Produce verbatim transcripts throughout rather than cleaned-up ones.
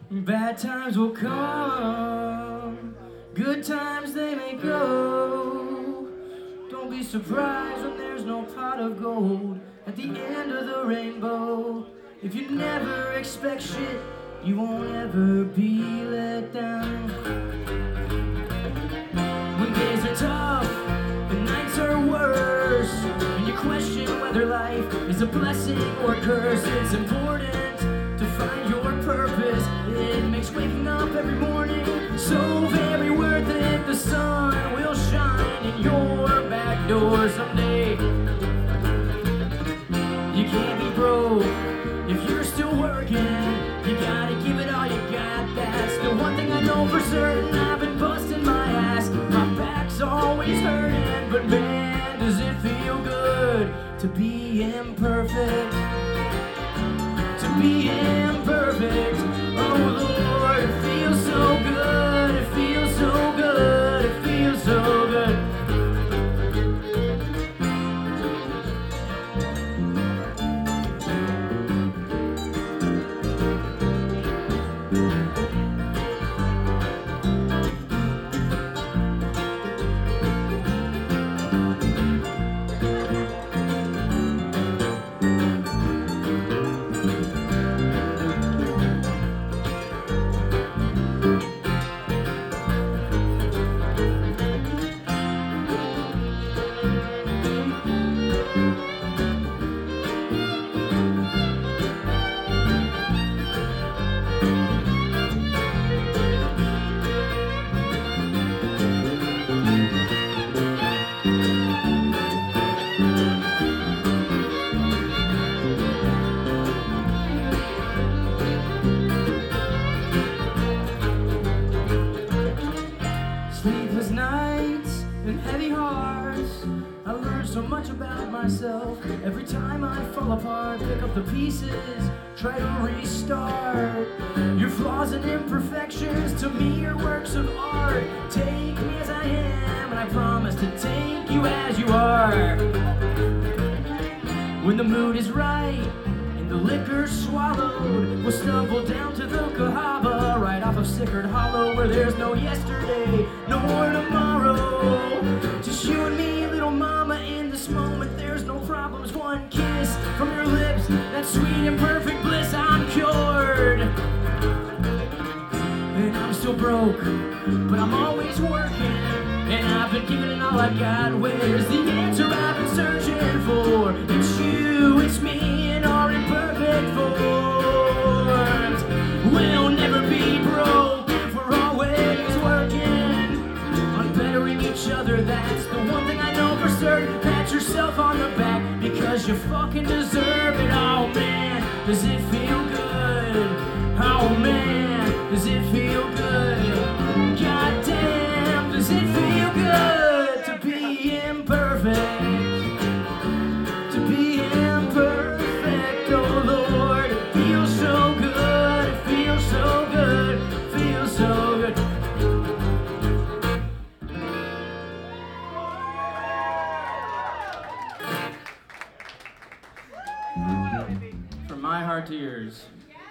Bad times will come, good times they may go. Don't be surprised when there's no pot of gold at the end of the rainbow. If you never expect shit, you won't ever be let down. When days are tough and nights are worse, and you question whether life is a blessing or a curse, it's important to find your purpose. It makes waking up every morning so very worth it. The sun will shine in your back door someday. You can't be broke if you're still working. You gotta give it all you got. That's the one thing I know for certain. I've been busting my ass, my back's always hurting, but man, does it feel good to be imperfect. To be imperfect. Oh Lord, it feels so good. It feels so good. It feels so good. Sleepless nights and heavy hearts. I learned so much about myself. Every time I fall apart, pick up the pieces, try to restart. Your flaws and imperfections to me are works of art. Take me as I am, and I promise to take you as you are. When the mood is right and the liquor's swallowed, we'll stumble down to the Cahaba, right off of Sickard Hollow, where there's no yesterday nor tomorrow. Just you and me, little mama, in this moment there's no problems. One kiss from your lips, that sweet and perfect bliss. I'm cured, and I'm still broke, but I'm always working, and I've been giving it all I got. Where's the answer I've been searching for? It's you, it's me, in our imperfect forms. We'll never be broke if we're always working on bettering each other. That's the one thing I know for certain. Pat yourself on the back because you fucking deserve it. Oh man, does it feel good? Oh man, does it feel good? God damn, does it feel good to be imperfect? To be imperfect, oh Lord, it feels so good, it feels so good, it feels so good. From my heart to yours.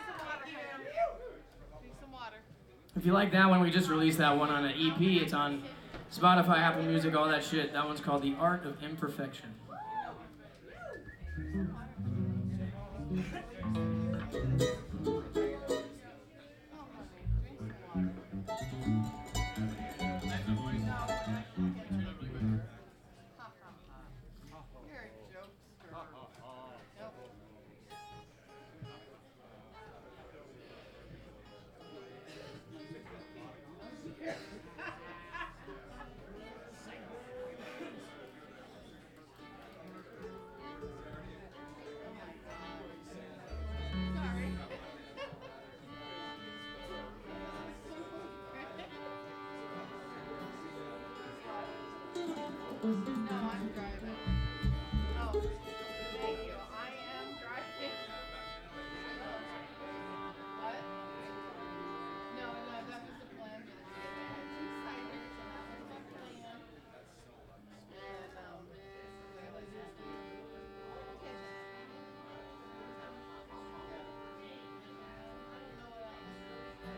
If you like that one, we just released that one on an E P. It's on Spotify, Apple Music, all that shit. That one's called The Art of Imperfection. No, I'm driving. Oh, thank you. I am driving. What? No, no, that was the plan for the day. I had two ciders, and that was my plan. And, um, I was just, okay. I don't know what else.